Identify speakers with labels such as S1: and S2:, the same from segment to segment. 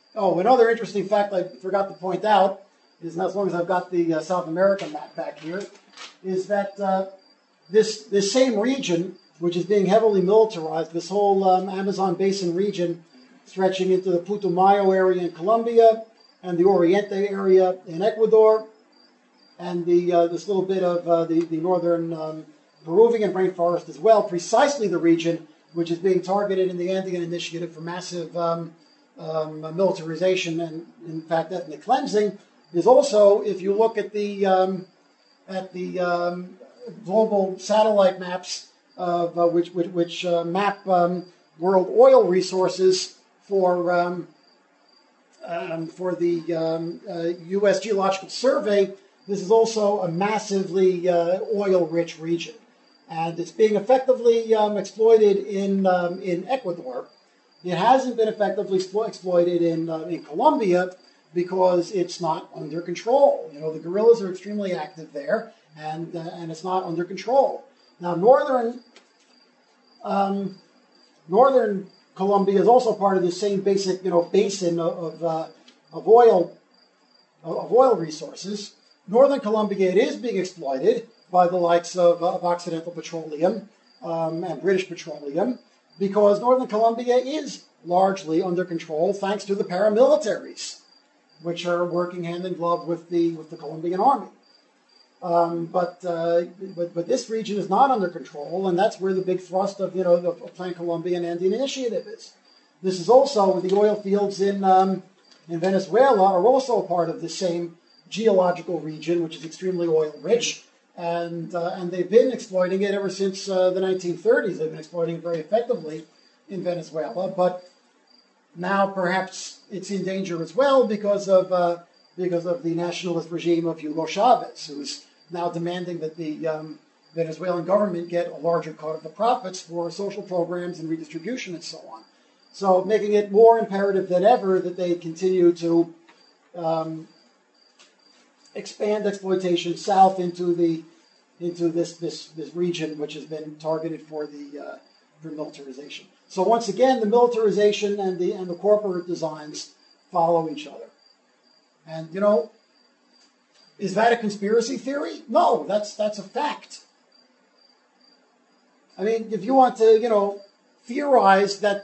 S1: Oh, another interesting fact I forgot to point out is, as long as I've got the South American map back here, is that this same region, which is being heavily militarized, this whole Amazon basin region, stretching into the Putumayo area in Colombia and the Oriente area in Ecuador, and this little bit of the northern Peruvian rainforest as well, precisely the region which is being targeted in the Andean Initiative for massive militarization and, in fact, ethnic cleansing, is also, if you look at the global satellite maps of which map world oil resources for the U.S. Geological Survey, this is also a massively oil-rich region, and it's being effectively exploited in Ecuador. It hasn't been effectively exploited in Colombia because it's not under control. You know, the guerrillas are extremely active there, and it's not under control. Now, northern Colombia is also part of the same basic, basin of oil resources. Northern Colombia, it is being exploited by the likes of Occidental Petroleum and British Petroleum, because Northern Colombia is largely under control thanks to the paramilitaries, which are working hand in glove with the Colombian army. But this region is not under control, and that's where the big thrust of the Plan Colombia and Andean Initiative is. This is also the oil fields in Venezuela are also part of the same geological region, which is extremely oil rich, and they've been exploiting it ever since the 1930s. They've been exploiting it very effectively in Venezuela, but now perhaps it's in danger as well because of the nationalist regime of Hugo Chavez, who's now demanding that the Venezuelan government get a larger cut of the profits for social programs and redistribution and so on. So making it more imperative than ever that they continue to expand exploitation south into this region, which has been targeted for militarization. So once again, the militarization and the corporate designs follow each other. And is that a conspiracy theory? No, that's a fact. I mean, if you want to theorize that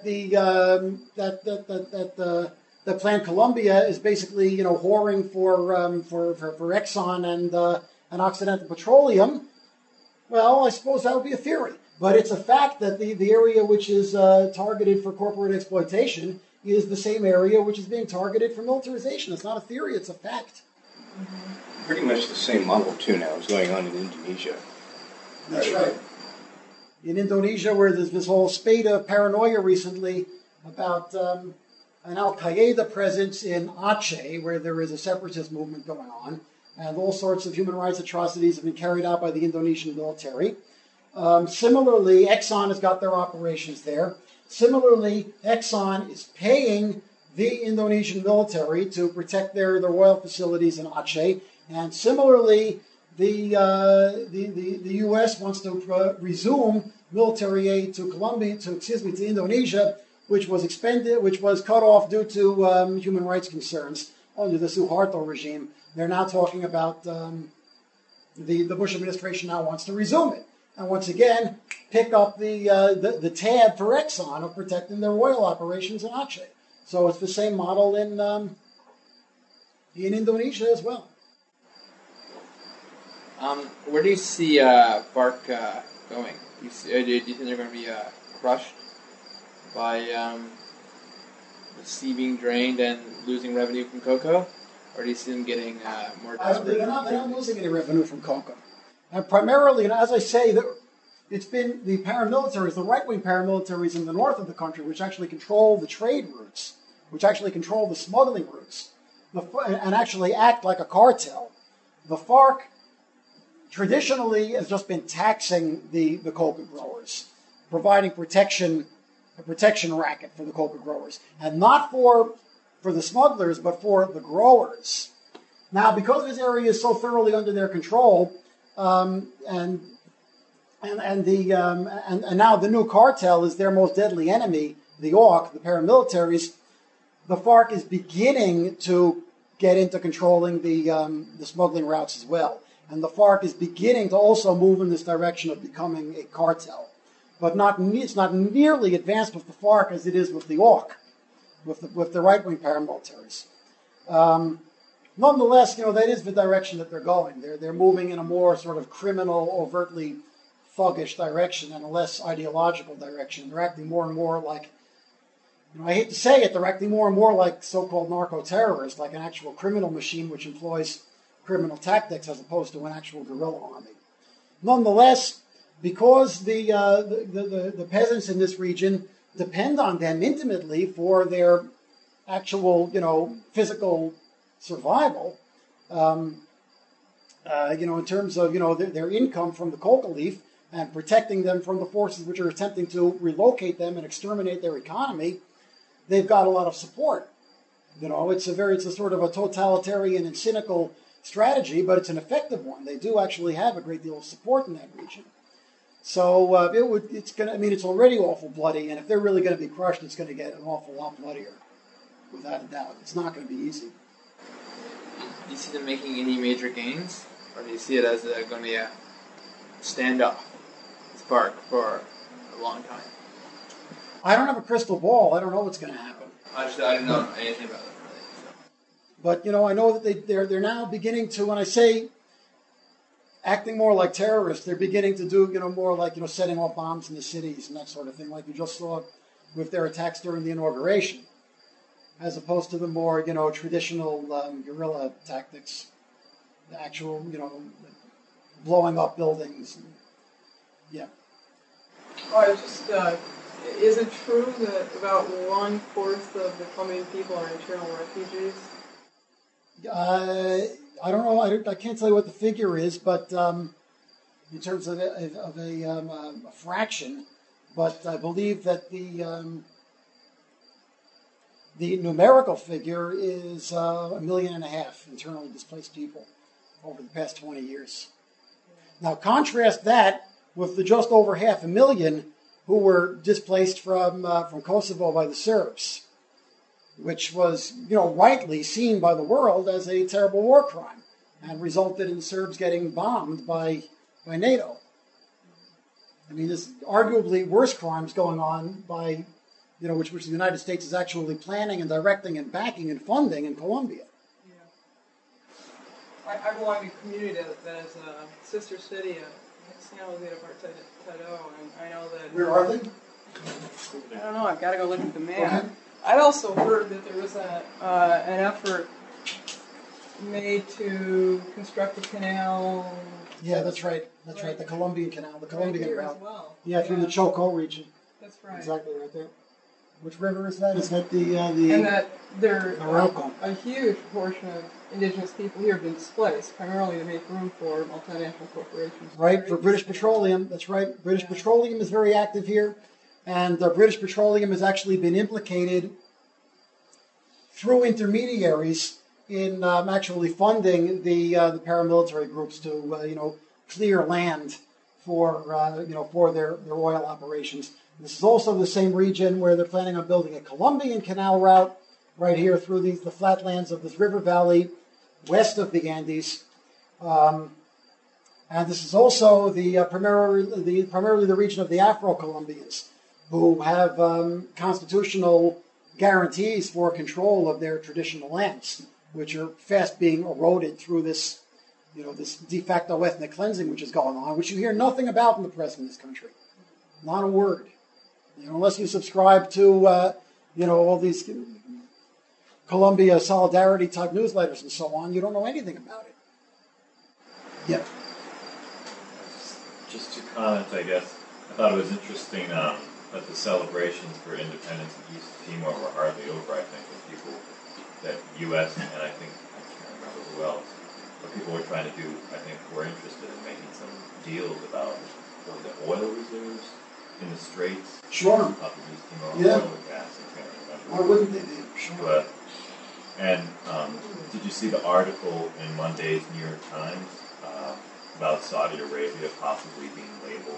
S1: the Plan Colombia is basically whoring for Exxon and Occidental Petroleum, well, I suppose that would be a theory. But it's a fact that the area which is targeted for corporate exploitation is the same area which is being targeted for militarization. It's not a theory, it's a fact.
S2: Pretty much the same model, too, now is going on in Indonesia.
S1: That's right. In Indonesia, where there's this whole spate of paranoia recently about an Al-Qaeda presence in Aceh, where there is a separatist movement going on, and all sorts of human rights atrocities have been carried out by the Indonesian military. Similarly, Exxon has got their operations there. Similarly, Exxon is paying the Indonesian military to protect their oil facilities in Aceh. And similarly, the U.S. wants to resume military aid to Indonesia, which was cut off due to human rights concerns under the Suharto regime. They're now talking about the Bush administration now wants to resume it. And once again, pick up the tab for Exxon of protecting their oil operations in Aceh. So it's the same model in Indonesia as well.
S3: Where do you see FARC going? Do you think they're going to be crushed by the sea being drained and losing revenue from cocoa? Or do you see them getting more desperate?
S1: They're not losing any revenue from cocoa. And primarily, as I say, it's been the paramilitaries, the right-wing paramilitaries in the north of the country, which actually control the trade routes, which actually control the smuggling routes, and actually act like a cartel. The FARC traditionally has just been taxing the coca growers, providing a protection racket for the coca growers, and not for the smugglers, but for the growers. Now, because this area is so thoroughly under their control, and now the new cartel is their most deadly enemy, the AUK, the paramilitaries. the FARC is beginning to get into controlling the smuggling routes as well. And the FARC is beginning to also move in this direction of becoming a cartel. But it's not nearly advanced with the FARC as it is with the AUC, with the right-wing paramilitaries. Nonetheless, that is the direction that they're going. They're moving in a more sort of criminal, overtly thuggish direction and a less ideological direction. They're acting more and more like, I hate to say it, they're acting more and more like so-called narco-terrorists, like an actual criminal machine which employs criminal tactics as opposed to an actual guerrilla army. Nonetheless, because the peasants in this region depend on them intimately for their actual, physical survival, in terms of, their income from the coca leaf and protecting them from the forces which are attempting to relocate them and exterminate their economy, they've got a lot of support. It's a sort of a totalitarian and cynical strategy, but it's an effective one. They do actually have a great deal of support in that region. So it's already awful bloody, and if they're really going to be crushed, it's going to get an awful lot bloodier, without a doubt. It's not going to be easy.
S3: Do you see them making any major gains, or do you see it as going to be a standoff, spark for a long time?
S1: I don't have a crystal ball. I don't know what's going to happen.
S3: I don't know anything about it, really. So.
S1: But, I know that they're now beginning to, when I say acting more like terrorists, they're beginning to do, more like, setting off bombs in the cities and that sort of thing, like you just saw with their attacks during the inauguration, as opposed to the more, traditional guerrilla tactics, the actual, blowing up buildings. And, yeah.
S4: Is it true that about 1/4 of the Colombian people are internal refugees?
S1: I don't know. I can't tell you what the figure is, but in terms of a fraction. But I believe that the numerical figure is 1.5 million internally displaced people over the past 20 years. Now contrast that with the just over 500,000 who were displaced from Kosovo by the Serbs, which was, rightly seen by the world as a terrible war crime and resulted in Serbs getting bombed by NATO. I mean, there's arguably worse crimes going on by, which the United States is actually planning and directing and backing and funding in Colombia.
S4: Yeah. I belong to a community that is a sister city of San Jose de Partado, and I know that...
S1: Where are they?
S4: I don't know, I've got to go look at the map.
S1: Okay.
S4: I'd also heard that there was an effort made to construct a canal...
S1: Yeah, that's right. That's right. The Colombian Canal, the Colombian
S4: here
S1: route.
S4: as well.
S1: Yeah, through the Choco region.
S4: That's right.
S1: Exactly right there. Which river is that? Is that the
S4: and that there
S1: Arauco.
S4: A huge proportion of indigenous people here have been displaced, primarily to make room for multinational corporations.
S1: Right, for British Petroleum. That's right. British Petroleum is very active here, and British Petroleum has actually been implicated through intermediaries in actually funding the paramilitary groups to clear land for for their oil operations. This is also the same region where they're planning on building a Colombian canal route right here through the flatlands of this river valley west of the Andes. And this is also primarily the region of the Afro-Colombians, who have constitutional guarantees for control of their traditional lands, which are fast being eroded through this, this de facto ethnic cleansing which is going on, which you hear nothing about in the press in this country. Not a word. Unless you subscribe to, all these Colombia Solidarity type newsletters and so on, you don't know anything about it. Yeah.
S5: Just to comment, I guess, I thought it was interesting that the celebrations for independence in East Timor were hardly over, I think, with people that U.S. and I think, I can't remember who else, but people were trying to do, I think, were interested in making some deals about the oil reserves in the Straits.
S1: Sure.
S5: Up in East Timor,
S1: Yeah.
S5: oil and gas, I can't remember.
S1: Why wouldn't they be? Sure.
S5: Did you see the article in Monday's New York Times about Saudi Arabia possibly being labeled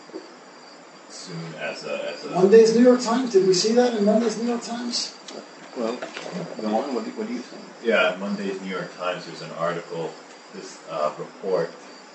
S5: soon as a
S1: Monday's New York Times? Did we see that in Monday's New York Times?
S2: Well, go on. What do you think?
S5: Yeah, Monday's New York Times, there's an article, this report,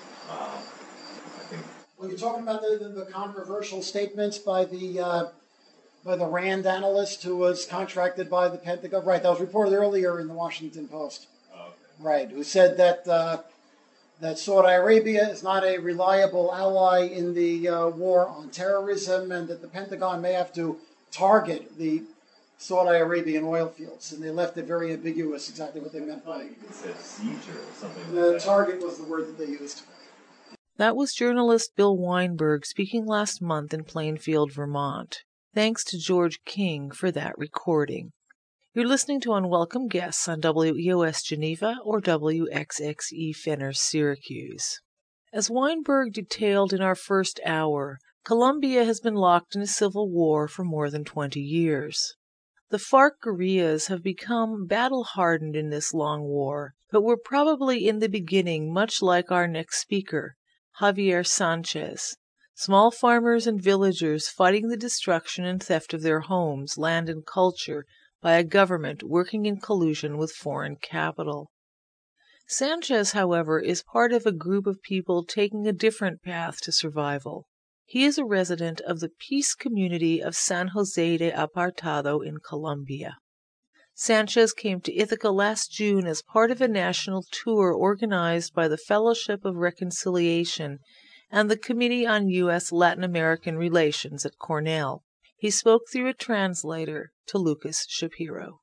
S5: I think.
S1: Well, you're talking about the controversial statements by the Rand analyst who was contracted by the Pentagon. Right, that was reported earlier in the Washington Post.
S5: Oh, okay.
S1: Right, who said that Saudi Arabia is not a reliable ally in the war on terrorism, and that the Pentagon may have to target the Saudi Arabian oil fields. And they left it very ambiguous exactly what they meant by it.
S5: It said seizure or something
S1: The
S5: like that.
S1: target was the word that they used.
S6: That was journalist Bill Weinberg speaking last month in Plainfield, Vermont. Thanks to George King for that recording. You're listening to Unwelcome Guests on WEOS Geneva or WXXE Fenner Syracuse. As Weinberg detailed in our first hour, Colombia has been locked in a civil war for more than 20 years. The FARC guerrillas have become battle-hardened in this long war, but were probably in the beginning much like our next speaker, Javier Sanchez. Small farmers and villagers fighting the destruction and theft of their homes, land, and culture by a government working in collusion with foreign capital. Sanchez, however, is part of a group of people taking a different path to survival. He is a resident of the peace community of San Jose de Apartado in Colombia. Sanchez came to Ithaca last June as part of a national tour organized by the Fellowship of Reconciliation and the Committee on U.S. Latin American Relations at Cornell. He spoke through a translator to Lucas Shapiro.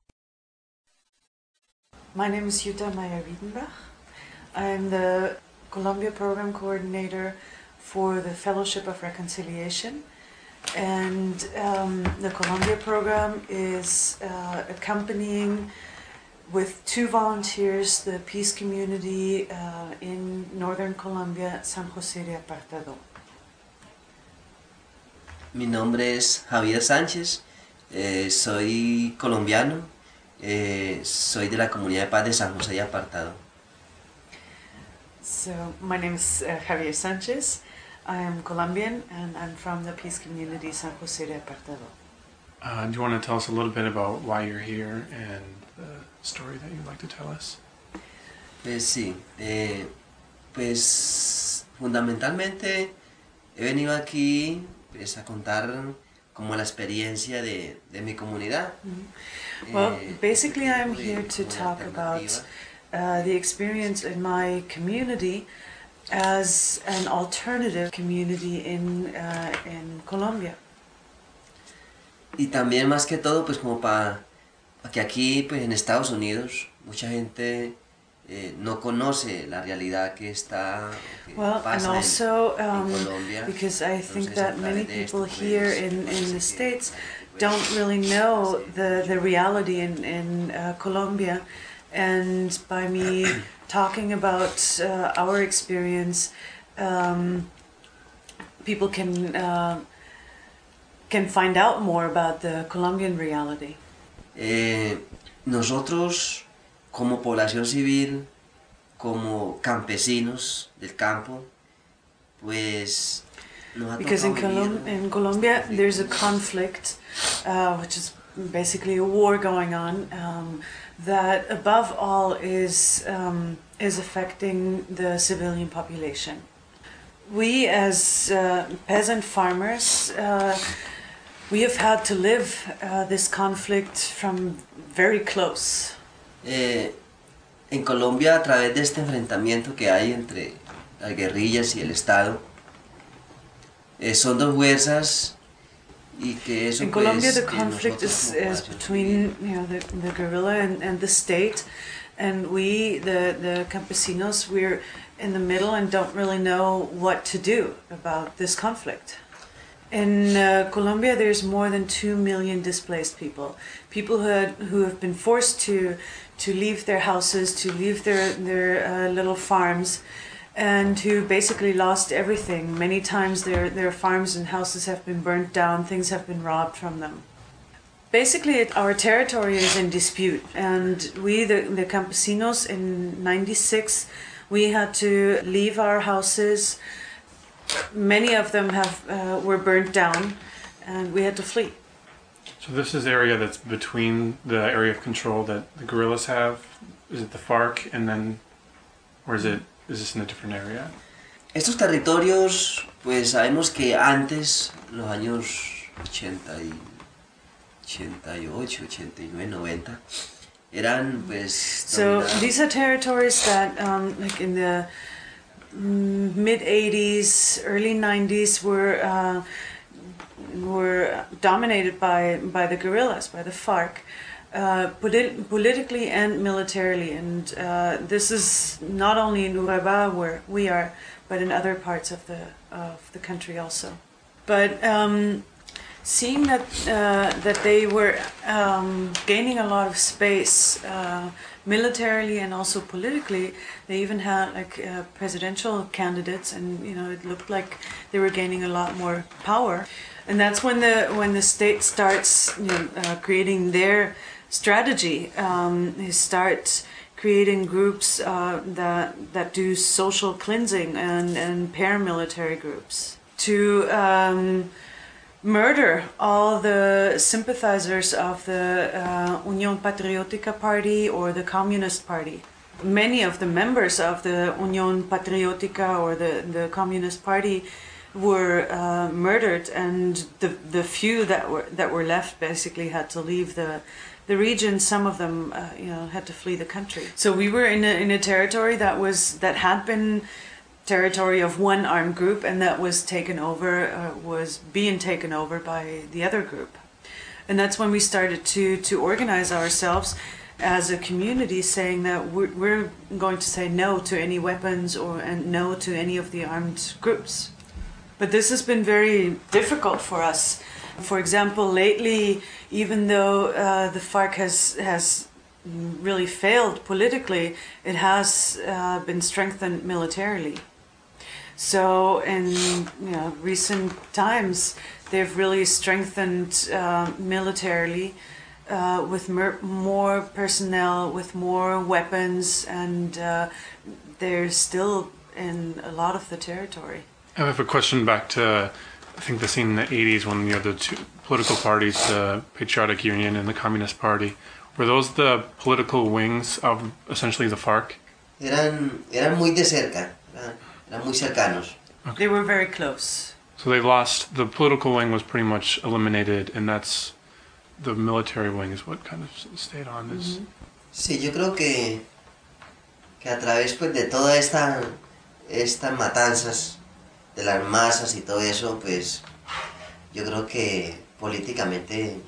S7: My name is Jutta Meyer-Wiedenbach. I'm the Colombia Program Coordinator for the Fellowship of Reconciliation. And the Colombia Program is accompanying with 2 volunteers the peace community in northern Colombia, San José de Apartado.
S8: Mi nombre es Javier Sánchez, soy colombiano, soy de la comunidad de paz de San José de Apartado.
S7: So, my name is Javier Sánchez. I am Colombian and I'm from the peace community San José de Apartado.
S9: Do you want to tell us a little bit about why you're here and the story that you'd like to tell us?
S8: Pues sí, pues fundamentalmente he venido aquí pues, a contar como la experiencia de mi comunidad.
S7: Well, basically I'm here to talk about the experience in my community as an alternative community in Colombia.
S8: Y también más que todo pues como para que aquí pues en Estados Unidos mucha gente no conoce la realidad que está que
S7: Well, and
S8: pasa
S7: also
S8: en Colombia.
S7: because I think
S8: Entonces,
S7: that
S8: hablar
S7: many
S8: de
S7: people
S8: esto,
S7: here
S8: pues,
S7: in
S8: parece
S7: the
S8: que
S7: States
S8: pues,
S7: don't really know
S8: hace
S7: the reality in Colombia, and by me talking about our experience, people can find out more about the Colombian reality.
S8: Nosotros como población civil, como campesinos del campo, pues nos ha
S7: Because in,
S8: tocado vivir
S7: in Colombia
S8: conflictos.
S7: there's a conflict, which is basically a war going on, that above all is affecting the civilian population. We as peasant farmers, we have had to live this conflict from very close.
S8: En Colombia, a través de este enfrentamiento que hay entre las guerrillas y el Estado, son dos fuerzas y que eso
S7: In Colombia,
S8: pues,
S7: the conflict
S8: nosotros
S7: is
S8: como población
S7: between
S8: civil,
S7: the guerrilla and the state, and we, the campesinos, we're in the middle and don't really know what to do about this conflict. In Colombia, there's more than 2 million displaced people who have been forced to leave their houses, to leave their little farms, and who basically lost everything. Many times their farms and houses have been burnt down, things have been robbed from them. Basically, our territory is in dispute, and we, the campesinos, in '96, we had to leave our houses. Many of them were burnt down, and we had to flee.
S9: So this is the area that's between the area of control that the guerrillas have. Is it the FARC, and then, or is this in a different area?
S8: Estos territorios, pues sabemos que antes, en los años 88, 89, 90, eran pues...
S7: So these are territories that, like in the mid-80s, early 90s, were dominated by the guerrillas, by the FARC, politically and militarily. And this is not only in Urabá where we are, but in other parts of the country also. But seeing that they were gaining a lot of space militarily and also politically, they even had like presidential candidates, and it looked like they were gaining a lot more power. And that's when the state starts creating their strategy. They start creating groups that do social cleansing and paramilitary groups to murder all the sympathizers of the Unión Patriótica Party or the Communist Party. Many of the members of the Unión Patriótica or the Communist Party were murdered, and the few that were left basically had to leave the region. Some of them had to flee the country. So we were in a territory that had been territory of one armed group, and that was being taken over by the other group. And that's when we started to organize ourselves as a community, saying that we're going to say no to any weapons and no to any of the armed groups. But this has been very difficult for us. For example, lately, even though the FARC has really failed politically, it has been strengthened militarily. So in recent times, they've really strengthened militarily with more personnel, with more weapons, and they're still in a lot of the territory.
S9: I have a question back to, I think, the scene in the 80s when the two political parties, the Patriotic Union and the Communist Party, were those the political wings of essentially the FARC?
S8: Eran muy de cerca. Eran muy cercanos.
S9: Okay.
S7: They were very close.
S9: So they lost, the political wing was pretty much eliminated, and that's the military wing is what kind of stayed on.
S8: Mm-hmm. Sí, yo creo que a través pues de toda estas matanzas de las masas y todo eso, pues yo creo que políticamente,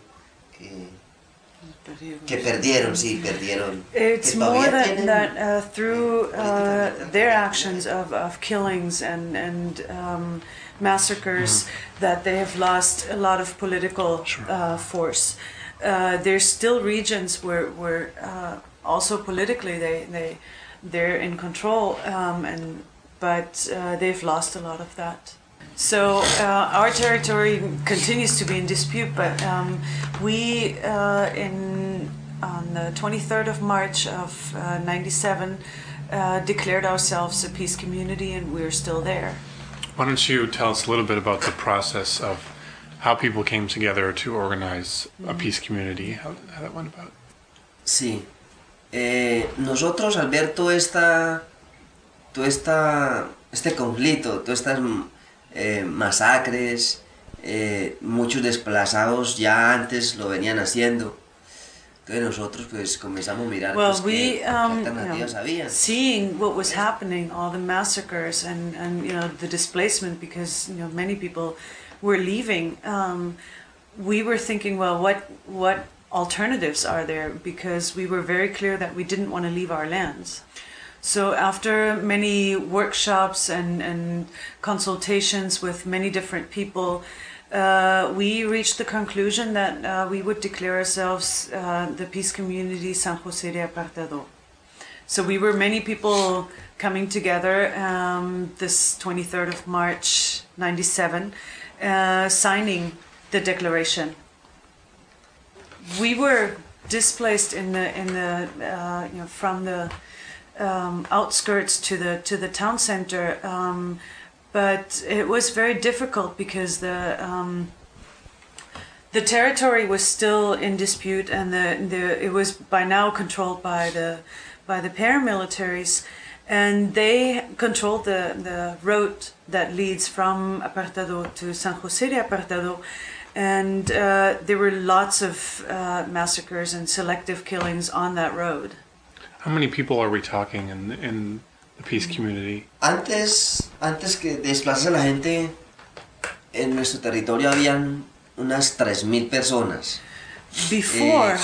S8: que perdieron.
S7: It's more that through their actions of killings and massacres, that they have lost a lot of political force. There's still regions where also politically they're in control, but they've lost a lot of that. So our territory continues to be in dispute, but we on the 23rd of March of 97 declared ourselves a peace community, and we're still there.
S9: Why don't you tell us a little bit about the process of how people came together to organize a peace community, how that went about?
S8: Sí. Nosotros, al ver todo este conflicto, todas estas masacres, muchos desplazados ya antes lo venían haciendo. Entonces nosotros pues comenzamos a mirar pues, qué alternativas había.
S7: Seeing what was happening, all the massacres and the displacement, because many people were leaving, we were thinking, well, what alternatives are there? Because we were very clear that we didn't want to leave our lands. So after many workshops and consultations with many different people, we reached the conclusion that we would declare ourselves the peace community San José de Apartadó. So we were many people coming together this 23rd of March 97, signing the declaration. We were displaced in the from the outskirts to the town center, but it was very difficult because the The territory was still in dispute, and it was by now controlled by the paramilitaries, and they controlled the road that leads from Apartado to San Jose de Apartado, and there were lots of massacres and selective killings on that road.
S9: How many people are we talking in the peace community?
S8: Antes que desplazase a la gente, en nuestro territorio habían unas 3,000 personas.
S7: Before,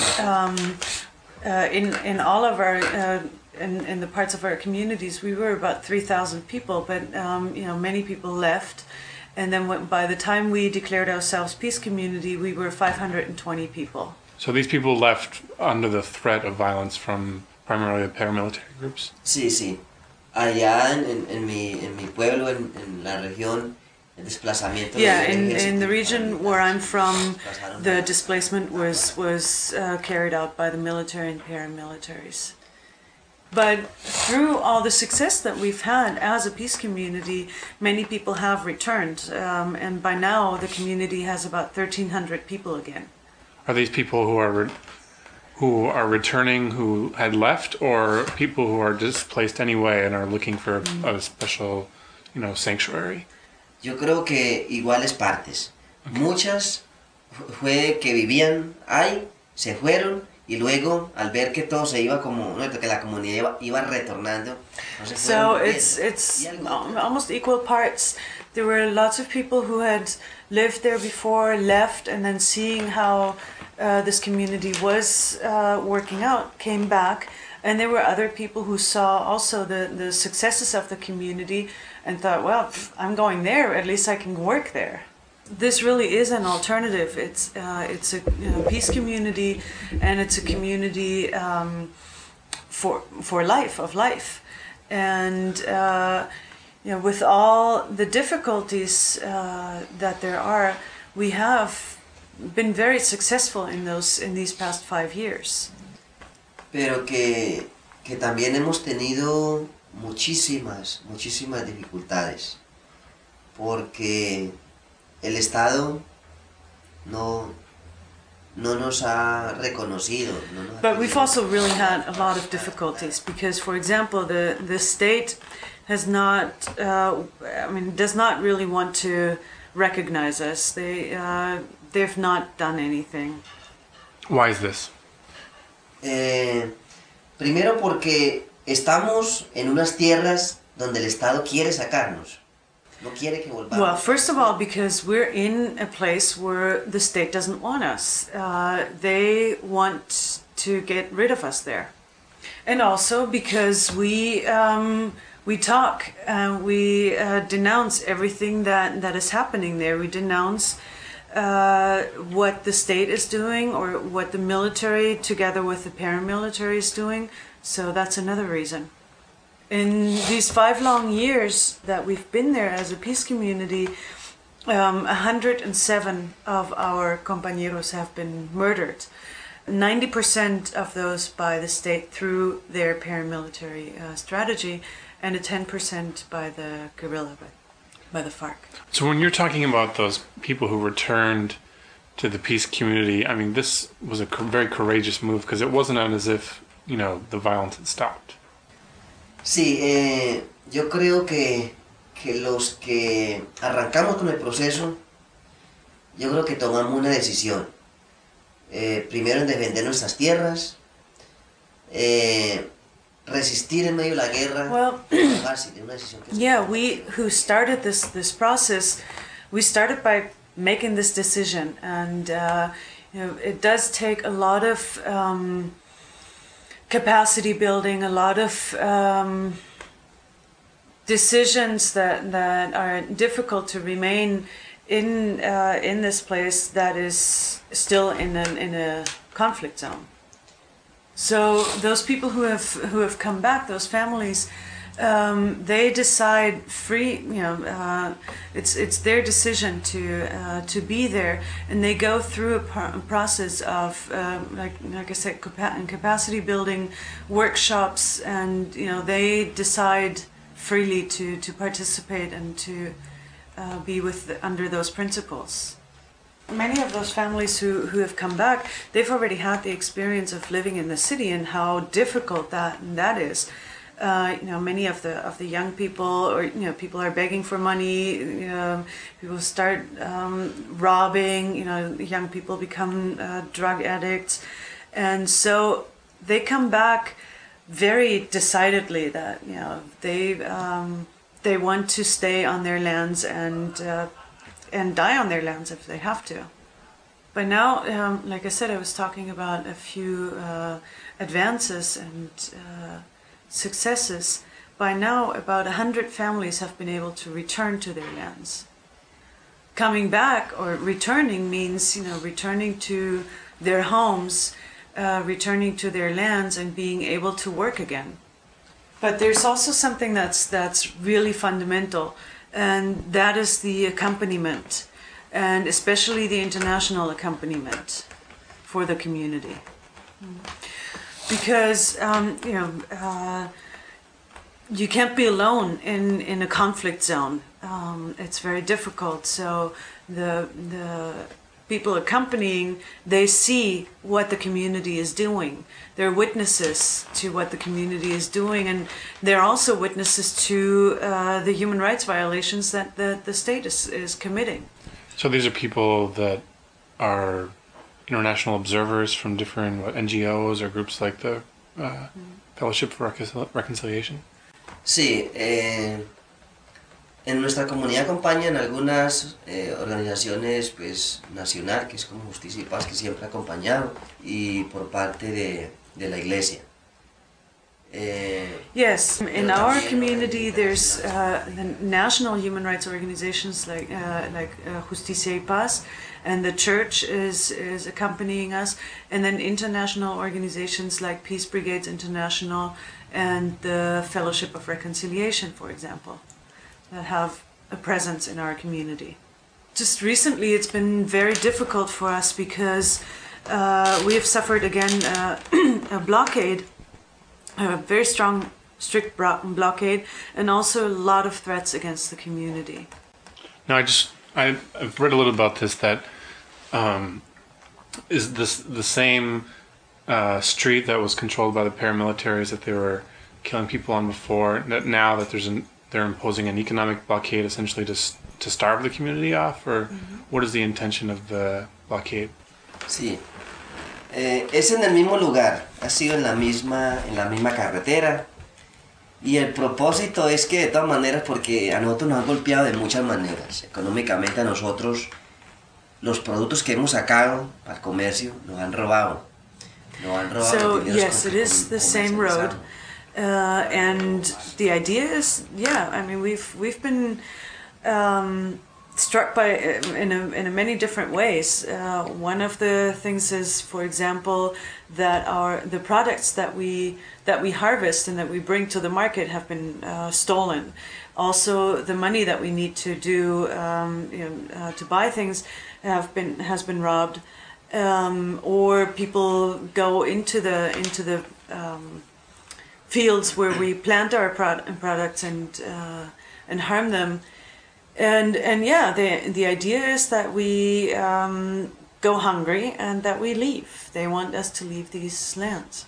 S7: in all of our in the parts of our communities, we were about 3,000 people, but many people left, and then by the time we declared ourselves peace community, we were 520 people.
S9: So these people left under the threat of violence from primarily the paramilitary groups?
S8: Sí, sí. Allá en mi pueblo, en la región, el desplazamiento.
S7: Yeah, in the region where I'm from, the displacement was carried out by the military and paramilitaries. But through all the success that we've had as a peace community, many people have returned, and by now the community has about 1,300 people again.
S9: Are these people who are returning who had left, or people who are displaced anyway and are looking for a special, sanctuary?
S8: Yo creo que iguales partes. Okay. Muchas fue que vivían ahí, se fueron, y luego al ver que todo se iba como, que la comunidad iba retornando.
S7: So it's almost equal parts. There were lots of people who had lived there before, left, and then seeing how this community was working out, came back. And there were other people who saw also the successes of the community and thought, well, I'm going there, at least I can work there. This really is an alternative. It's a peace community, and it's a community for life, and with all the difficulties that there are, we have been very successful in these past 5 years.
S8: Pero que también hemos tenido muchísimas dificultades, porque el Estado no nos ha reconocido.
S7: But we've also really had a lot of difficulties because, for example, the state has not, does not really want to recognize us. They've not done anything.
S9: Why is this?
S8: Primero porque estamos en unas tierras donde el Estado quiere sacarnos. No quiere que volvamos.
S7: Well, first of all, because we're in a place where the state doesn't want us. They want to get rid of us there. And also because we talk, we denounce everything that is happening there. We denounce what the state is doing or what the military together with the paramilitary is doing. So that's another reason. In these 5 long years that we've been there as a peace community, 107 of our compañeros have been murdered. 90% of those by the state through their paramilitary strategy, and 10% by the guerrilla, by the FARC.
S9: So when you're talking about those people who returned to the peace community, I mean, this was a very courageous move because it wasn't as if, the violence had stopped.
S8: Sí, yo creo que los que arrancamos con el proceso, yo creo que tomamos una decisión. Primero en defender nuestras tierras, resistir en medio de la guerra.
S7: Well, yeah, we who started this process, we started by making this decision, and it does take a lot of capacity building, a lot of decisions that are difficult to remain in this place that is still in a conflict zone. So those people who have come back, those families, they decide free. It's their decision to be there, and they go through a process of like I said, capacity building workshops, and they decide freely to participate and to be under those principles. many of those families who have come back, they've already had the experience of living in the city and how difficult that is. Many of the young people, or people are begging for money. People start robbing. Young people become drug addicts, and so they come back very decidedly that they want to stay on their lands and die on their lands if they have to. By now, like I said, I was talking about a few advances and successes. By now, about 100 families have been able to return to their lands. Coming back or returning means, returning to their homes, returning to their lands and being able to work again. But there's also something that's really fundamental, and that is the accompaniment, and especially the international accompaniment for the community. Because you can't be alone in a conflict zone. It's very difficult. So the people accompanying, they see what the community is doing. They're witnesses to what the community is doing, and they're also witnesses to the human rights violations that the state is committing.
S9: So these are people that are international observers from different NGOs or groups like the Fellowship for Reconciliation?
S8: Sí, en nuestra comunidad acompañan algunas organizaciones pues nacional, que es como Justicia y Paz, que siempre ha acompañado, y por parte de la iglesia.
S7: Yes, in our community there's the national human rights organizations like Justicia y Paz, and the church is accompanying us, and then international organizations like Peace Brigades International and the Fellowship of Reconciliation, for example, that have a presence in our community. Just recently it's been very difficult for us because we have suffered again a blockade, a very strong, strict blockade, and also a lot of threats against the community.
S9: Now, I've read a little about this, that is this the same street that was controlled by the paramilitaries that they were killing people on before, that now that they're imposing an economic blockade essentially to starve the community off, or what is the intention of the blockade?
S8: Sí. Es en el mismo lugar, ha sido en la misma carretera, y el propósito es que de todas maneras, porque a nosotros nos han golpeado de muchas maneras, económicamente a nosotros, los productos que hemos sacado al comercio nos han robado.
S7: So yes, it is the same road, and the idea is, we've been struck by in many different ways. One of the things is, for example, that the products that we harvest and that we bring to the market have been stolen. Also, the money that we need to do to buy things has been robbed, or people go into the fields where we plant our products and harm them. And the idea is that we go hungry and that we leave. They want us to leave these lands.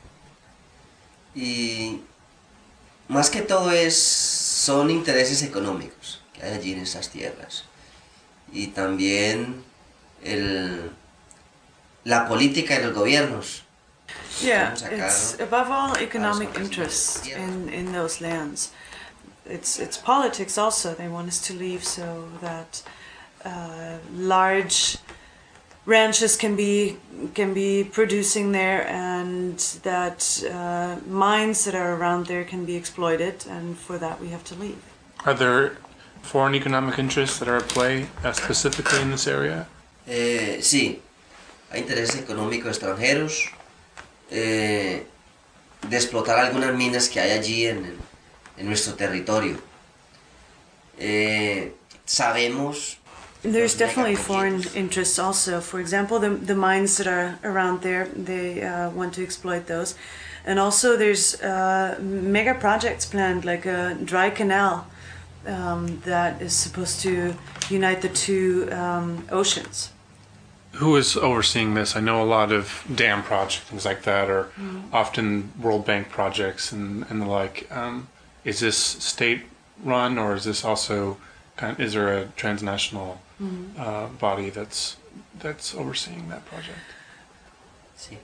S8: Y más que todo son intereses económicos que hay allí en esas tierras. Y también la política de los gobiernos.
S7: Yeah, it's above all economic interests in those lands. It's politics also. They want us to leave so that large ranches can be producing there, and that mines that are around there can be exploited, and for that we have to leave.
S9: Are there foreign economic interests that are at play specifically in this area?
S8: Sí, hay intereses económicos extranjeros de explotar algunas minas que hay allí en nuestro territorio. Sabemos.
S7: There's definitely foreign interests also. For example, the mines that are around there, they want to exploit those. And also there's mega projects planned, like a dry canal that is supposed to unite the two oceans.
S9: who is overseeing this? I know a lot of dam projects, things like that, are often World Bank projects and the like. Is this state run, or is this also is there a transnational body that's overseeing that project?
S8: Sí.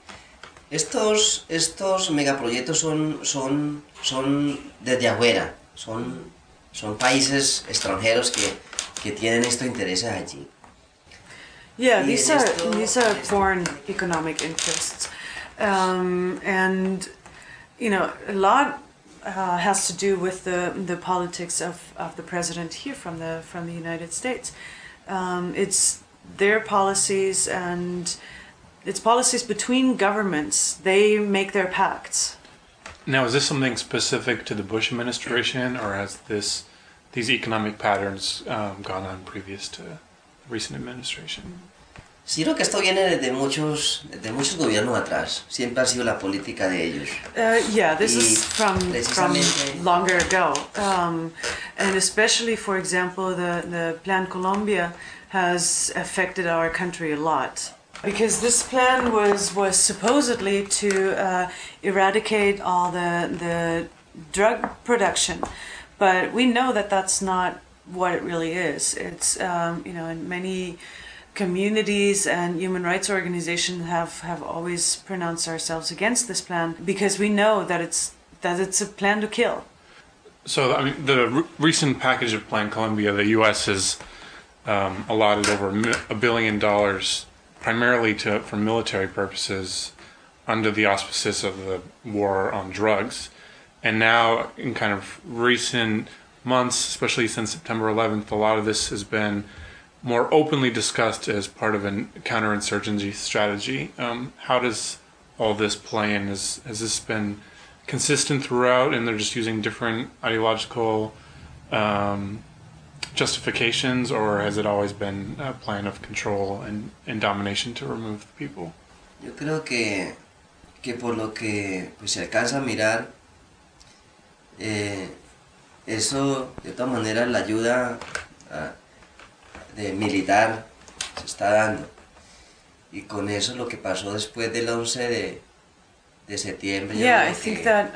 S8: Estos megaproyectos son desde afuera, son países extranjeros que tienen estos intereses allí.
S7: Yeah, these are foreign economic interests, and a lot has to do with the politics of the president here from the United States. It's their policies and it's policies between governments. They make their pacts.
S9: Now, is this something specific to the Bush administration, or has these economic patterns gone on previous to the recent administration?
S8: Sí, creo que esto viene desde muchos gobiernos atrás. Siempre ha sido la política de ellos.
S7: Yeah, this is from longer ago, and especially, for example, the Plan Colombia has affected our country a lot. Because this plan was supposedly to eradicate all the drug production, but we know that that's not what it really is. It's in many communities and human rights organizations have always pronounced ourselves against this plan because we know that it's a plan to kill.
S9: So, I mean, the recent package of Plan Colombia, the U.S. has allotted over $1 billion primarily for military purposes under the auspices of the war on drugs. And now, in kind of recent months, especially since September 11th, a lot of this has been more openly discussed as part of a counterinsurgency strategy. How does all this play in? Has this been consistent throughout, and they're just using different ideological justifications, or has it always been a plan of control and domination to remove the people?
S8: Yo creo que por lo que pues, se alcanza a mirar, eso de todas maneras la ayuda de militar se está dando, y con eso lo que pasó después del 11 de septiembre,
S7: yeah, I think that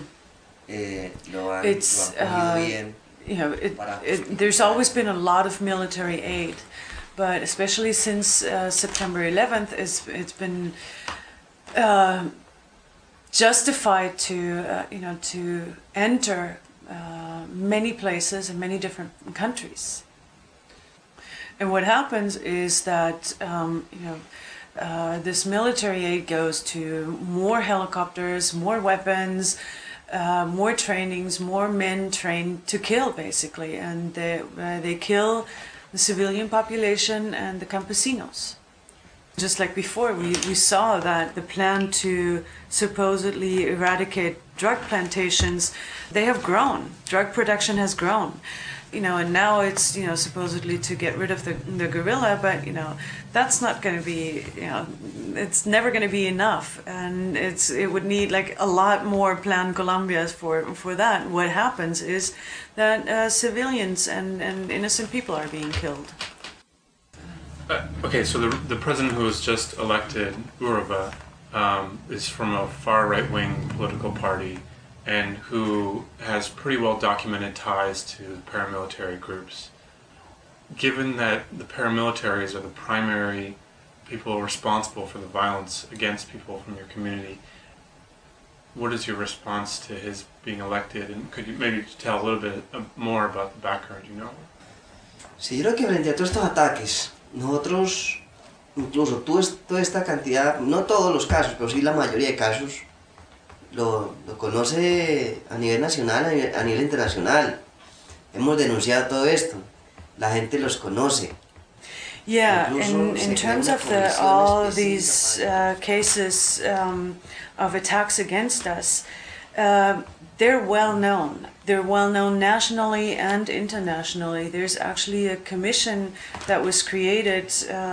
S8: lo han cogido bien.
S7: There's always been a lot of military aid, but especially since September 11th, it's been justified to enter many places in many different countries. And what happens is that this military aid goes to more helicopters, more weapons, more trainings, more men trained to kill, basically, and they kill the civilian population and the campesinos. Just like before, we saw that the plan to supposedly eradicate drug plantations, they have grown. Drug production has grown. And now it's, supposedly to get rid of the guerrilla, but, that's not going to be, it's never going to be enough. And it would need like a lot more Plan Colombias for that. What happens is that civilians and innocent people are being killed.
S9: Okay, so the president who was just elected, Uribe, is from a far right-wing political party, and who has pretty well documented ties to the paramilitary groups. Given that the paramilitaries are the primary people responsible for the violence against people from your community, what is your response to his being elected? And could you maybe tell a little bit more about the background you know?
S8: Sí, yo creo que frente a todos estos ataques, nosotros, incluso toda esta cantidad, no todos los casos, pero sí la mayoría de casos, lo conoce a nivel nacional, a nivel internacional. Hemos denunciado todo esto. La gente los conoce.
S7: Yeah, in terms of all these cases of attacks against us, they're well known. They're well known nationally and internationally. There's actually a commission that was created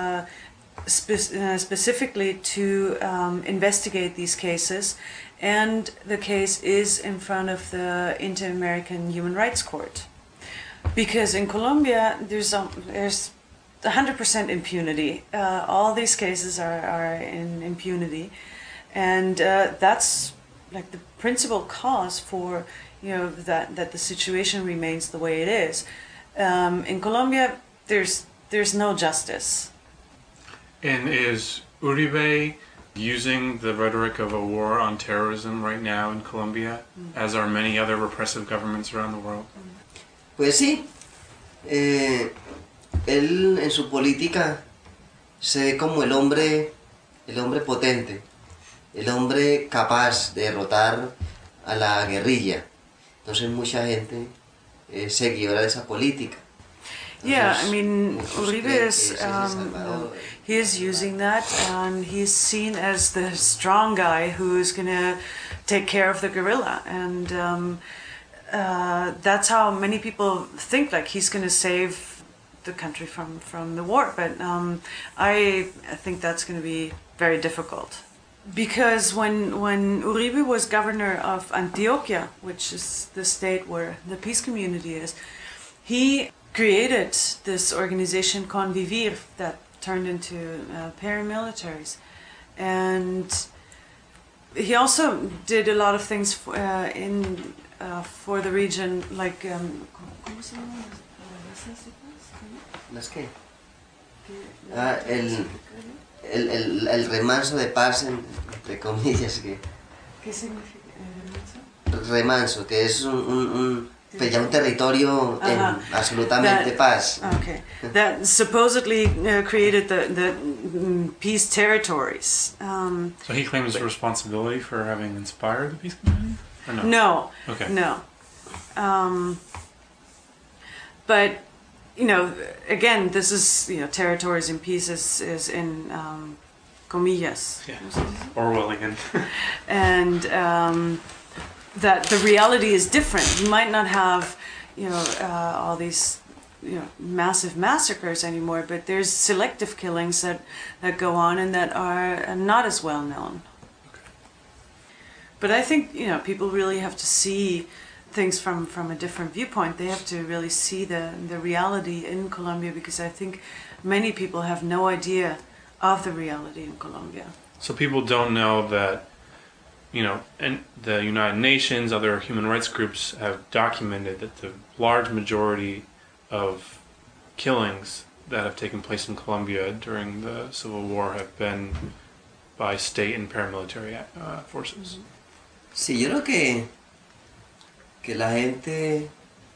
S7: specifically to investigate these cases. And the case is in front of the Inter-American Human Rights Court. Because in Colombia, there's 100% impunity. All these cases are in impunity, and that's like the principal cause for that the situation remains the way it is. In Colombia, there's no justice.
S9: And is Uribe using the rhetoric of a war on terrorism right now in Colombia, as are many other repressive governments around the world?
S8: Pues sí, él en su política se ve como el hombre potente, el hombre capaz de derrotar a la guerrilla. Entonces mucha gente es seguidora de esa política.
S7: Yeah, I mean, Uribe he is using that, and he's seen as the strong guy who's going to take care of the guerrilla, and that's how many people think, like he's going to save the country from the war. But I think that's going to be very difficult, because when Uribe was governor of Antioquia, which is the state where the peace community is, he created this organization Convivir that turned into paramilitaries, and he also did a lot of things for the region, like
S8: ¿Las qué? El remanso de paz, entre comillas, que
S7: ¿Qué significa
S8: remanso, que es pues ya un territorio en absolutamente paz.
S7: Okay, that supposedly created the peace territories.
S9: So he claims responsibility for having inspired the peace community? Or no?
S7: No.
S9: Okay.
S7: No. But again, this is territories in peace is in comillas.
S9: Yeah. Orwellian.
S7: And that the reality is different. You might not have, all these, massive massacres anymore, but there's selective killings that go on and that are not as well known.
S9: Okay.
S7: But I think, people really have to see things from a different viewpoint. They have to really see the reality in Colombia, because I think many people have no idea of the reality in Colombia.
S9: So people don't know that, and the United Nations, other human rights groups have documented that the large majority of killings that have taken place in Colombia during the Civil War have been by state and paramilitary forces.
S8: Sí, yo creo que la gente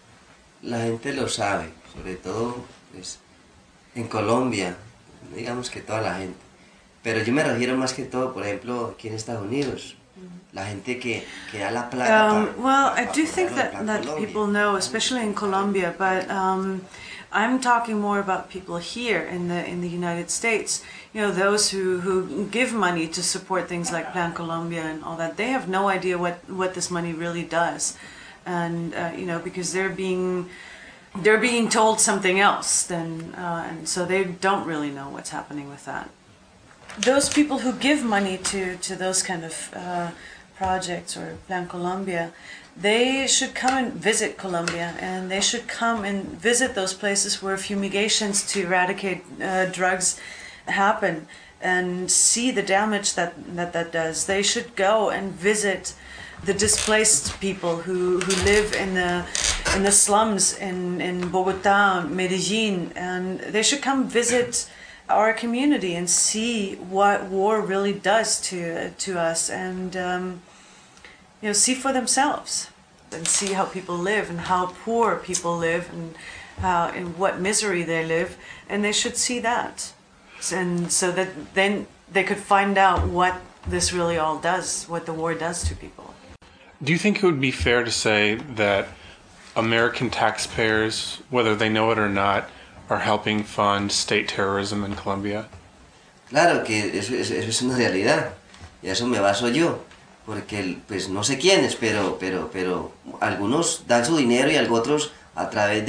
S8: lo sabe, sobre todo pues, en Colombia, digamos que toda la gente. Pero yo me refiero más que todo, por ejemplo, aquí en Estados Unidos. La gente que da la plata
S7: well, I do think that people know, especially in Colombia, but I'm talking more about people here in the United States. Those who give money to support things like Plan Colombia and all that. They have no idea what this money really does, and because they're being told something else, and so they don't really know what's happening with that. Those people who give money to those kind of projects or Plan Colombia, they should come and visit Colombia, and they should come and visit those places where fumigations to eradicate drugs happen, and see the damage that does. They should go and visit the displaced people who live in the slums in Bogota, Medellin, and they should come visit our community and see what war really does to us, and see for themselves, and see how people live and how poor people live and in what misery they live, and they should see that, and so that then they could find out what this really all does, what the war does to people.
S9: Do you think it would be fair to say that American taxpayers, whether they know it or not, are helping fund state terrorism in Colombia?
S8: Claro que eso es una realidad, y a eso me baso yo, porque pues no sé quiénes, pero algunos dan su dinero y otros a través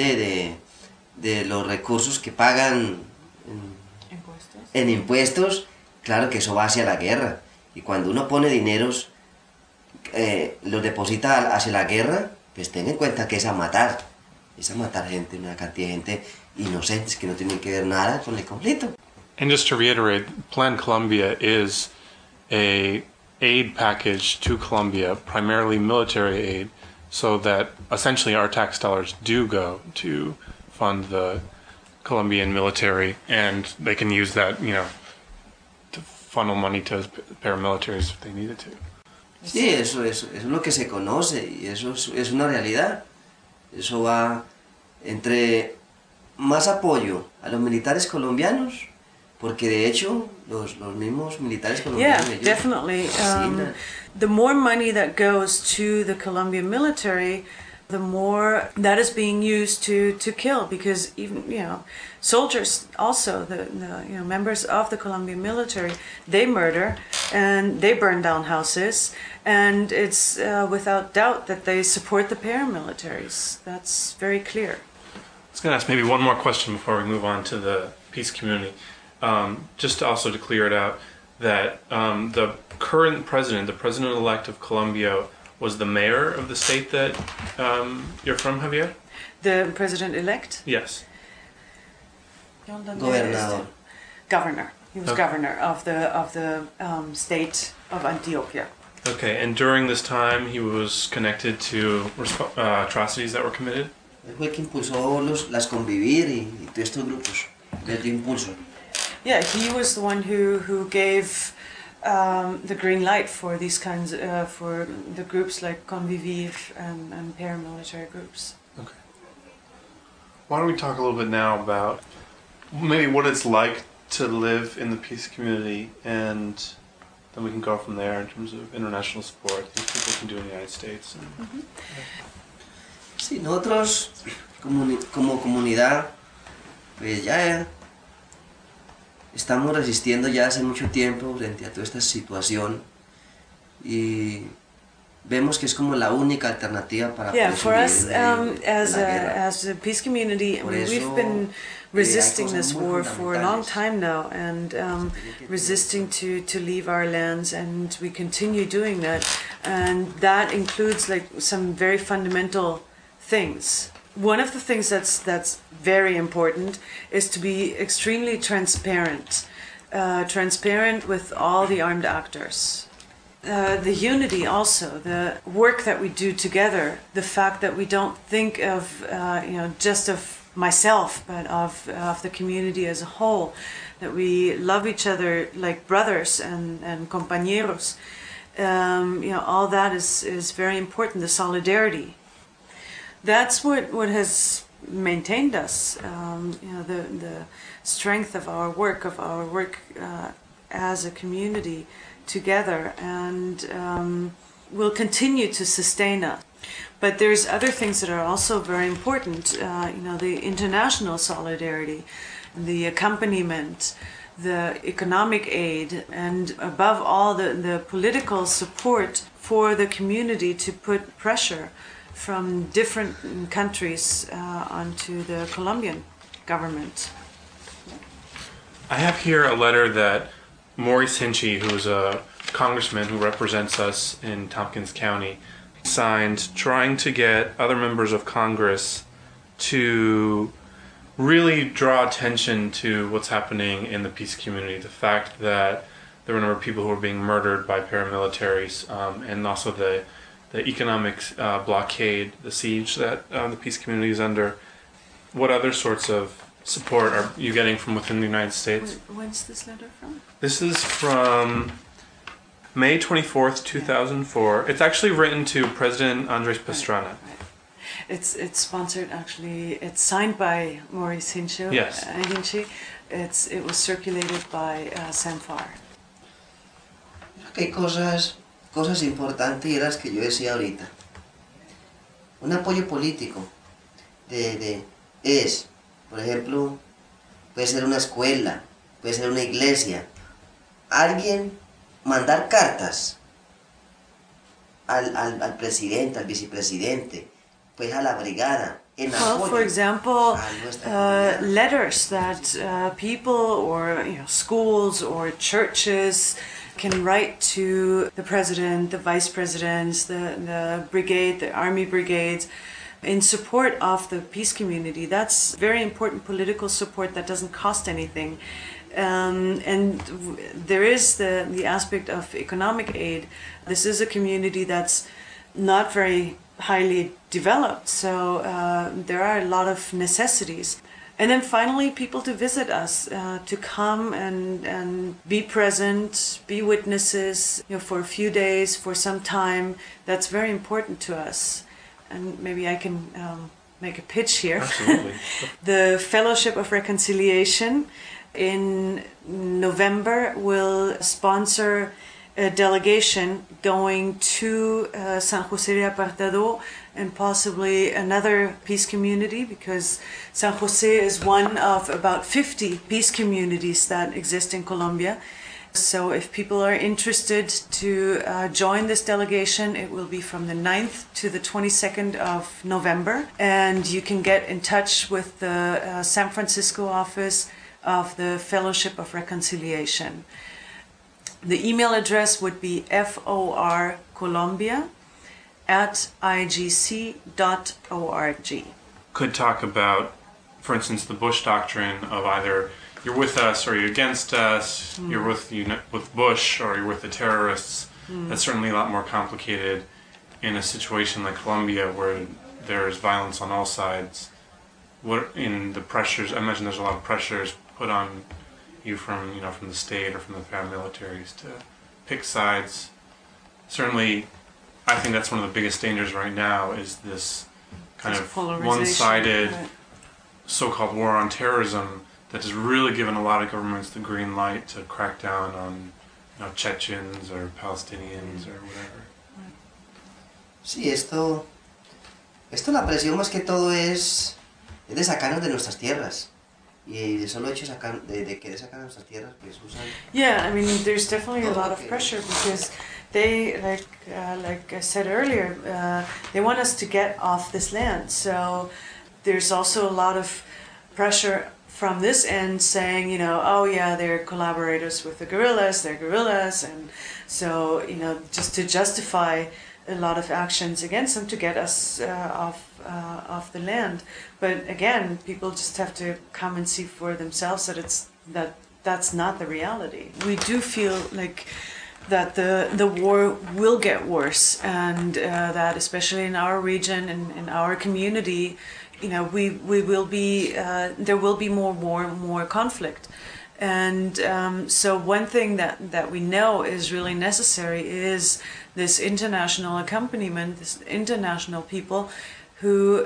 S8: de los recursos que pagan en impuestos, claro que eso va hacia la guerra, y cuando uno pone dineros, los deposita hacia la guerra, pues ten en cuenta que es a matar. es a matar gente, una cantidad de gente inocentes que no tienen que ver nada con el conflicto.
S9: And just to reiterate, Plan Colombia is a aid package to Colombia, primarily military aid, so that essentially our tax dollars do go to fund the Colombian military, and they can use that, to funnel money to paramilitaries if they needed to.
S8: Sí, eso es lo que se conoce y eso es una realidad. Eso va entre más apoyo a los militares colombianos, porque de hecho los mismos militares colombianos...
S7: Yeah, definitely. The more money that goes to the Colombian military, the more that is being used to kill, because even soldiers also, the members of the Colombian military, they murder and they burn down houses, and it's without doubt that they support the paramilitaries. That's very clear.
S9: I was going to ask maybe one more question before we move on to the peace community. Just also to clear it out, that the current president, the president-elect of Colombia, was the mayor of the state that you're from, Javier?
S7: The president-elect?
S9: Yes.
S8: Gobernador.
S7: Governor. He was governor of the state of Antioquia.
S9: Okay, and during this time he was connected to atrocities that were committed?
S8: Él fue el que impulsó las Convivir y todos estos grupos. Le dio impulso.
S7: Yeah, he was the one who gave the green light for these kinds, for the groups like Convivir and paramilitary groups.
S9: Okay. Why don't we talk a little bit now about maybe what it's like to live in the peace community, and then we can go from there in terms of international support, things people can do in the United States.
S8: Sí, nosotros como comunidad, pues ya estamos resistiendo ya hace mucho tiempo frente a toda esta situación y vemos que es como la única alternativa para poder
S7: for us
S8: guerra.
S7: as a peace community,
S8: Por
S7: we've
S8: eso,
S7: been resisting
S8: hay cosas
S7: this
S8: muy
S7: war for a long
S8: fundamentales.
S7: time now, and resisting to leave our lands, and we continue doing that, and that includes like some very fundamental things. One of the things that's very important is to be extremely transparent with all the armed actors. The unity also, the work that we do together, the fact that we don't think of just of myself, but of the community as a whole, that we love each other like brothers and compañeros. All that is very important. The solidarity. That's what has maintained us. The strength of our work as a community together, and will continue to sustain us. But there's other things that are also very important. The international solidarity, the accompaniment, the economic aid, and above all, the political support for the community to put pressure from different countries onto the Colombian government.
S9: I have here a letter that Maurice Hinchey, who's a congressman who represents us in Tompkins County, signed trying to get other members of Congress to really draw attention to what's happening in the peace community, the fact that there were a number of people who were being murdered by paramilitaries, and also the economic blockade, the siege that the peace community is under. What other sorts of support are you getting from within the United States?
S7: When's this letter from?
S9: This is from May 24th, 2004. It's actually written to President Andres Pastrana.
S7: Right. It's sponsored, actually. It's signed by Maurice Hinchey.
S9: Yes.
S7: Hinchey. It was circulated by Sanfar.
S8: Hay cosas importantes y las que yo decía ahorita. Un apoyo político es, por ejemplo, puede ser una escuela, puede ser una iglesia. Alguien mandar cartas al presidente, al vicepresidente, pues a la brigada.
S7: Well, for example, letters that people or schools or churches can write to the president, the vice presidents, the brigade, the army brigades, in support of the peace community. That's very important political support that doesn't cost anything. And there is the aspect of economic aid. This is a community that's not very highly developed, so there are a lot of necessities. And then finally, people to visit us, to come and be present, be witnesses, for a few days, for some time. That's very important to us. And maybe I can make a pitch here.
S9: Absolutely.
S7: The Fellowship of Reconciliation in November will sponsor a delegation going to San Jose de Apartado and possibly another peace community, because San Jose is one of about 50 peace communities that exist in Colombia. So if people are interested to join this delegation, it will be from the 9th to the 22nd of November. And you can get in touch with the San Francisco office of the Fellowship of Reconciliation. The email address would be forcolombia@igc.org.
S9: Could talk about, for instance, the Bush doctrine of either you're with us or you're against us, you're with Bush or you're with the terrorists. That's certainly a lot more complicated in a situation like Colombia where there's violence on all sides. What in the pressures? I imagine there's a lot of pressures put on you from the state or from the paramilitaries to pick sides. Certainly, I think that's one of the biggest dangers right now is this kind of one-sided so-called war on terrorism that has really given a lot of governments the green light to crack down on Chechens or Palestinians or whatever.
S8: Sí, esto la presión más que todo es de sacarnos de nuestras tierras. Y de solo hecho de querer sacar nuestras tierras, pues usan.
S7: Yeah, I mean, there's definitely a lot of pressure because they, like I said earlier, they want us to get off this land. So there's also a lot of pressure from this end saying, oh yeah, they're collaborators with the guerrillas, they're guerrillas, and so, just to justify a lot of actions against them to get us off the land. But again, people just have to come and see for themselves that that's not the reality. We do feel like that the war will get worse, and that especially in our region and in our community, we will be there will be more war, more conflict. And so one thing that we know is really necessary is this international accompaniment, this international people who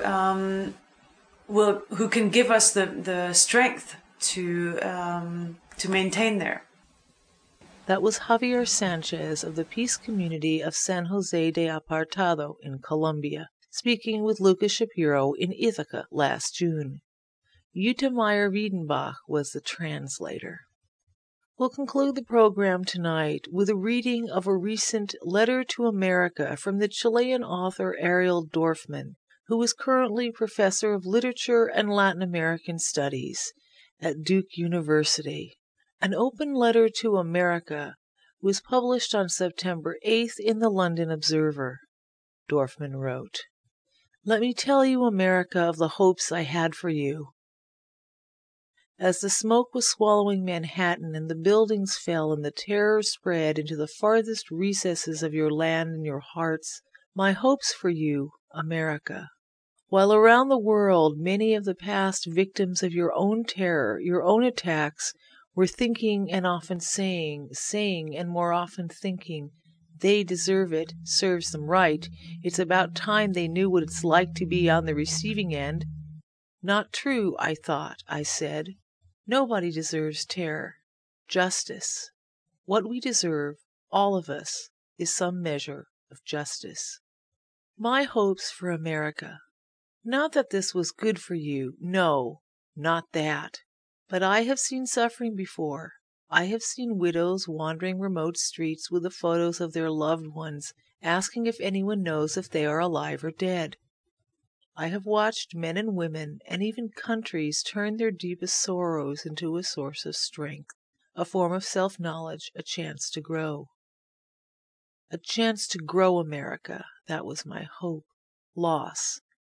S7: can give us the strength to maintain there.
S6: That was Javier Sanchez of the Peace Community of San Jose de Apartado in Colombia, speaking with Lucas Shapiro in Ithaca last June. Jutta Meyer-Wiedenbach was the translator. We'll conclude the program tonight with a reading of a recent letter to America from the Chilean author Ariel Dorfman, who is currently Professor of Literature and Latin American Studies at Duke University. An open letter to America was published on September 8th in the London Observer. Dorfman wrote, "Let me tell you, America, of the hopes I had for you. As the smoke was swallowing Manhattan and the buildings fell and the terror spread into the farthest recesses of your land and your hearts, my hopes for you, America, while around the world many of the past victims of your own terror, your own attacks, were thinking and often saying and more often thinking, they deserve it, serves them right, it's about time they knew what it's like to be on the receiving end. Not true, I thought, I said. Nobody deserves terror. Justice. What we deserve, all of us, is some measure of justice. My hopes for America. Not that this was good for you. No, not that. But I have seen suffering before. I have seen widows wandering remote streets with the photos of their loved ones, asking if anyone knows if they are alive or dead. I have watched men and women, and even countries, turn their deepest sorrows into a source of strength, a form of self-knowledge, a chance to grow. A chance to grow America, that was my hope. Loss,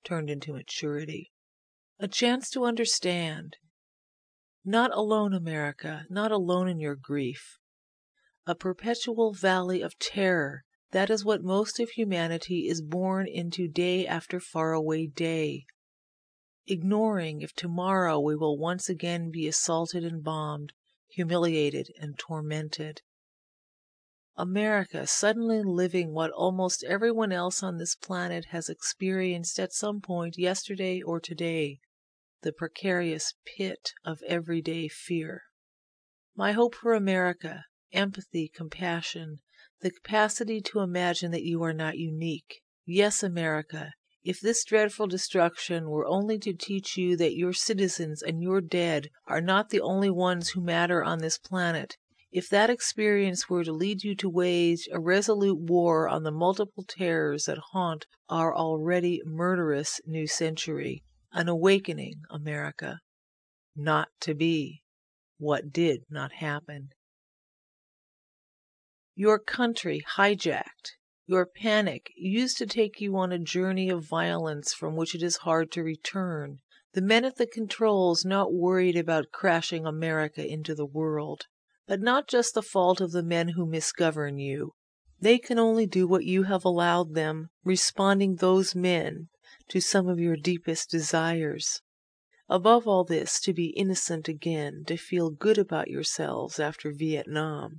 S6: turned into maturity. A chance to understand. Not alone, America, not alone in your grief. A perpetual valley of terror. That is what most of humanity is born into day after faraway day. Ignoring if tomorrow we will once again be assaulted and bombed, humiliated and tormented. America suddenly living what almost everyone else on this planet has experienced at some point yesterday or today, the precarious pit of everyday fear. My hope for America, empathy, compassion, the capacity to imagine that you are not unique. Yes, America, if this dreadful destruction were only to teach you that your citizens and your dead are not the only ones who matter on this planet, if that experience were to lead you to wage a resolute war on the multiple terrors that haunt our already murderous new century, an awakening, America. Not to be. What did not happen. Your country hijacked. Your panic used to take you on a journey of violence from which it is hard to return. The men at the controls not worried about crashing America into the world. But not just the fault of the men who misgovern you. They can only do what you have allowed them, responding those men to some of your deepest desires. Above all this, to be innocent again, to feel good about yourselves after Vietnam.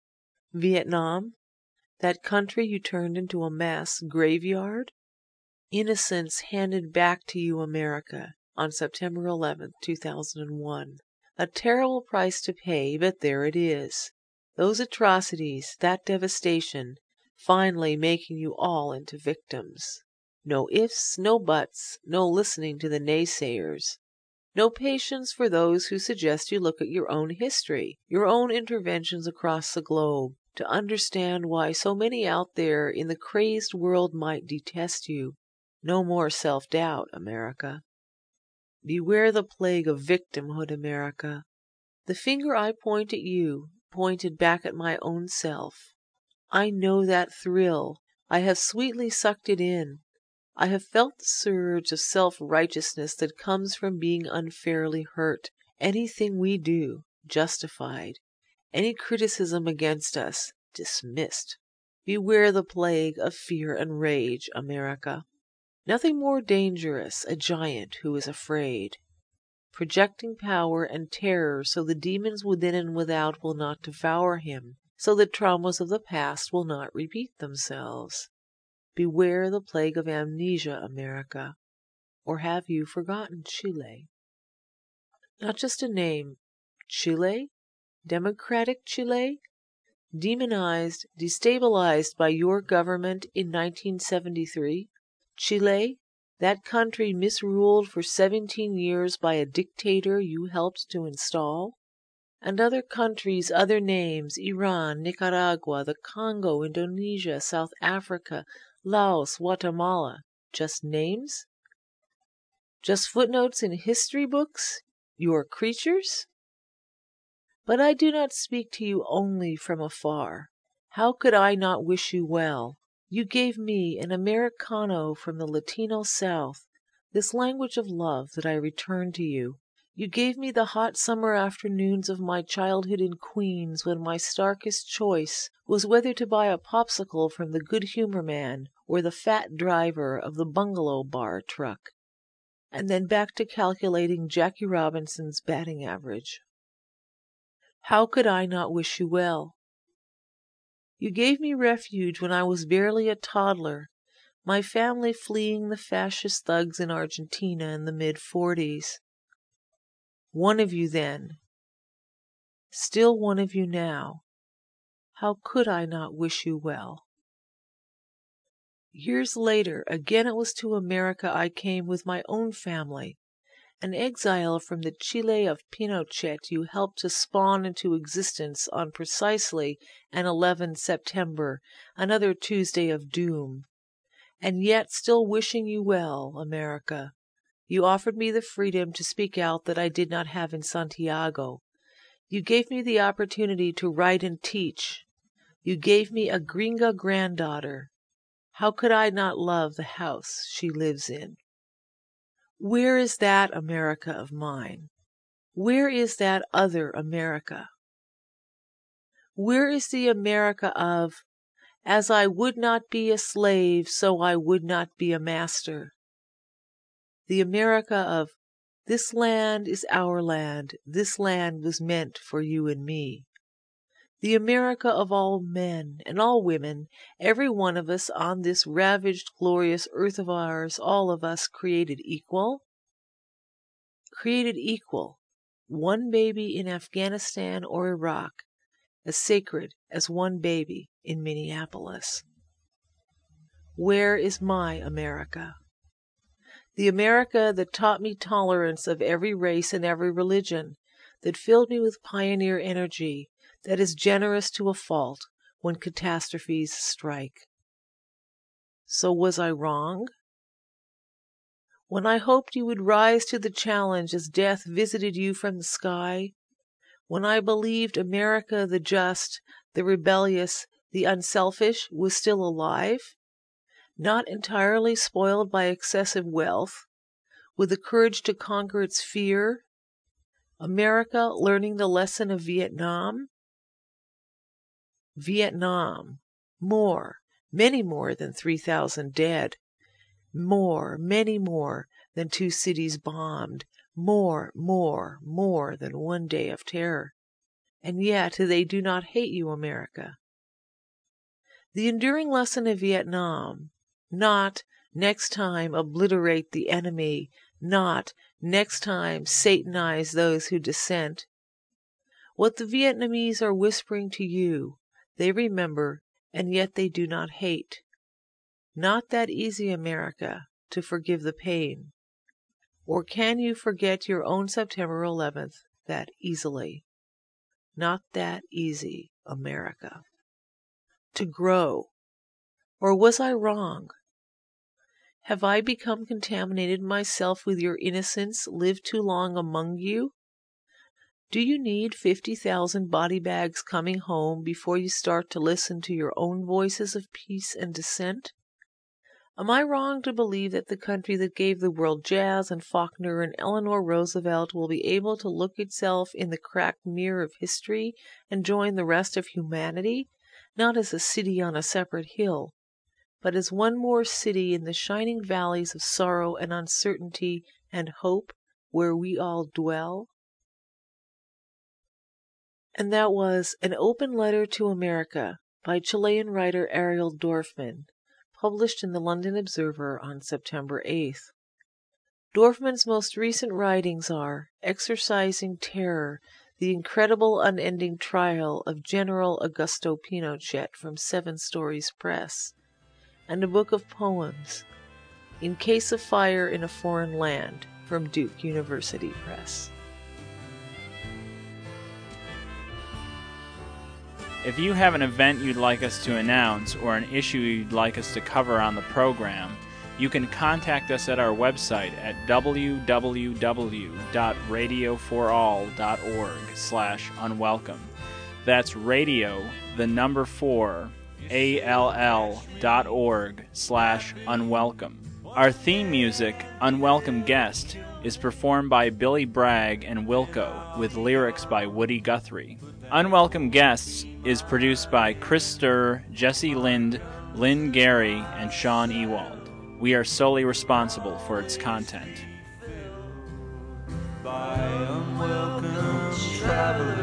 S6: Vietnam? That country you turned into a mass graveyard? Innocence handed back to you, America, on September 11, 2001. A terrible price to pay, but there it is. Those atrocities, that devastation, finally making you all into victims. No ifs, no buts, no listening to the naysayers. No patience for those who suggest you look at your own history, your own interventions across the globe, to understand why so many out there in the crazed world might detest you. No more self-doubt, America. Beware the plague of victimhood, America. The finger I point at you, pointed back at my own self. I know that thrill. I have sweetly sucked it in. I have felt the surge of self-righteousness that comes from being unfairly hurt. Anything we do, justified. Any criticism against us, dismissed. Beware the plague of fear and rage, America. Nothing more dangerous, a giant who is afraid. Projecting power and terror so the demons within and without will not devour him, so the traumas of the past will not repeat themselves. Beware the plague of amnesia, America. Or have you forgotten Chile? Not just a name. Chile? Democratic Chile? Demonized, destabilized by your government in 1973? Chile? That country misruled for 17 years by a dictator you helped to install? And other countries, other names, Iran, Nicaragua, the Congo, Indonesia, South Africa, Laos, Guatemala. Just names? Just footnotes in history books? Your creatures? But I do not speak to you only from afar. How could I not wish you well? You gave me, an Americano from the Latino South, this language of love that I return to you. You gave me the hot summer afternoons of my childhood in Queens when my starkest choice was whether to buy a popsicle from the Good Humor Man or the fat driver of the bungalow bar truck. And then back to calculating Jackie Robinson's batting average. How could I not wish you well? You gave me refuge when I was barely a toddler, my family fleeing the fascist thugs in Argentina in the mid-40s. One of you then, still one of you now. How could I not wish you well? Years later, again it was to America I came with my own family, an exile from the Chile of Pinochet you helped to spawn into existence on precisely an 11 September, another Tuesday of doom. And yet still wishing you well, America. You offered me the freedom to speak out that I did not have in Santiago. You gave me the opportunity to write and teach. You gave me a gringa granddaughter. How could I not love the house she lives in? Where is that America of mine? Where is that other America? Where is the America of, as I would not be a slave, so I would not be a master? The America of, this land is our land, this land was meant for you and me. The America of all men and all women, every one of us on this ravaged, glorious earth of ours, all of us created equal? Created equal, one baby in Afghanistan or Iraq, as sacred as one baby in Minneapolis. Where is my America? The America that taught me tolerance of every race and every religion, that filled me with pioneer energy, that is generous to a fault when catastrophes strike. So was I wrong? When I hoped you would rise to the challenge as death visited you from the sky, when I believed America the just, the rebellious, the unselfish was still alive, not entirely spoiled by excessive wealth, with the courage to conquer its fear, America learning the lesson of Vietnam? Vietnam, more, many more than 3,000 dead, many more than 2 cities bombed, more than 1 day of terror. And yet they do not hate you, America. The enduring lesson of Vietnam, not next time obliterate the enemy, not next time satanize those who dissent. What the Vietnamese are whispering to you, they remember, and yet they do not hate. Not that easy, America, to forgive the pain. Or can you forget your own September 11th that easily? Not that easy, America. To grow. Or was I wrong? Have I become contaminated myself with your innocence, lived too long among you? Do you need 50,000 body bags coming home before you start to listen to your own voices of peace and dissent? Am I wrong to believe that the country that gave the world jazz and Faulkner and Eleanor Roosevelt will be able to look itself in the cracked mirror of history and join the rest of humanity, not as a city on a separate hill, but as one more city in the shining valleys of sorrow and uncertainty and hope where we all dwell? And that was An Open Letter to America by Chilean writer Ariel Dorfman, published in the London Observer on September 8th. Dorfman's most recent writings are Exorcising Terror, the incredible unending trial of General Augusto Pinochet from 7 Stories Press, and a book of poems, In Case of Fire in a Foreign Land, from Duke University Press.
S10: If you have an event you'd like us to announce or an issue you'd like us to cover on the program, you can contact us at our website at www.radioforall.org/unwelcome. That's radio, the number 4, all.org/unwelcome. Our theme music, Unwelcome Guest, is performed by Billy Bragg and Wilco, with lyrics by Woody Guthrie. Unwelcome Guests is produced by Chris Sturr, Jesse Lind, Lynn Gary, and Sean Ewald. We are solely responsible for its content.
S11: By unwelcome travelers.